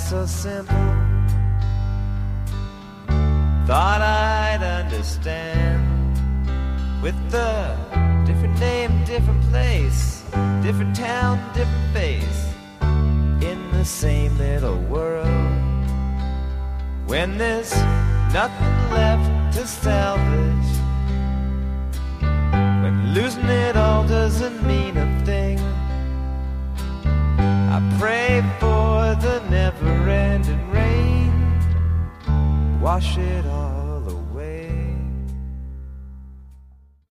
so simple. Thought I'd understand. With a different name, different place, different town, different face, in the same little world. When there's nothing left to salvage, when losing it all doesn't mean a thing, I pray for the never-ending rain, wash it all